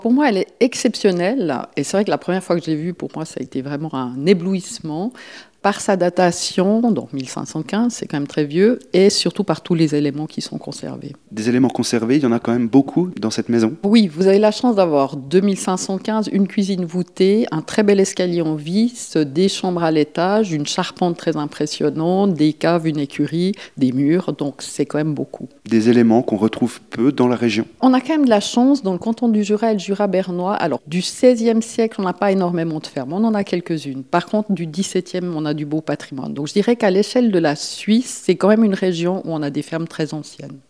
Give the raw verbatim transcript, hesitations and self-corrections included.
Pour moi, elle est exceptionnelle et c'est vrai que la première fois que je l'ai vue, pour moi, ça a été vraiment un éblouissement par sa datation, donc mille cinq cent quinze, c'est quand même très vieux, et surtout par tous les éléments qui sont conservés. Des éléments conservés, il y en a quand même beaucoup dans cette maison. Oui, vous avez la chance d'avoir deux mille cinq cent quinze, une cuisine voûtée, un très bel escalier en vis, des chambres à l'étage, une charpente très impressionnante, des caves, une écurie, des murs, donc c'est quand même beaucoup. Des éléments qu'on retrouve peu dans la région. On a quand même de la chance dans le canton du Jura et le Jura bernois. Alors, du seizième siècle, on n'a pas énormément de fermes, on en a quelques-unes. Par contre, du dix-septième, on a du beau patrimoine. Donc, je dirais qu'à l'échelle de la Suisse, c'est quand même une région où on a des fermes très anciennes.